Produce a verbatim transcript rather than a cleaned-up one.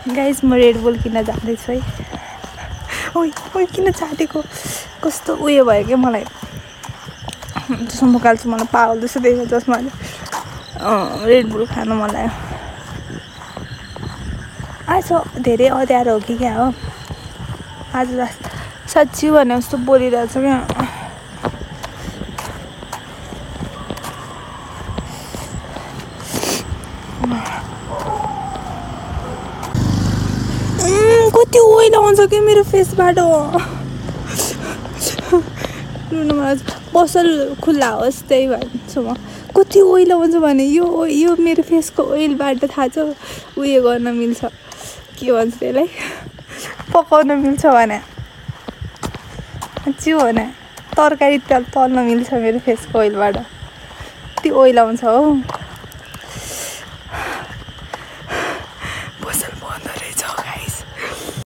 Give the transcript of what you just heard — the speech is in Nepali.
गाइस म रेड बुल किन्न जाँदैछु है। ओइ ओइ किन चाटेको कस्तो उयो भयो क्या मलाई चस्मा काल्छु मलाई पागल जस्तो देख्यो चस्माले। रेड बुल खानु मन लाग्यो आज धेरै अँध्यारो हो कि क्या हो आज साँच्ची भने जस्तो बोलिरहेछ क्या। कति ओइल आउँछ क्या मेरो फेसबाट। पसल खुल्ला होस् त्यही भन्छु म। कति ओइल आउँछ भने यो यो मेरो फेसको ओइलबाट थाहा छ उयो गर्न मिल्छ के भन्छ त्यसलाई पकाउन मिल्छ भने साँच्ची हो भने तरकारी तेल तल्न मिल्छ मेरो फेसको ओइलबाट। कति ओइल आउँछ हौ। पसल बन्द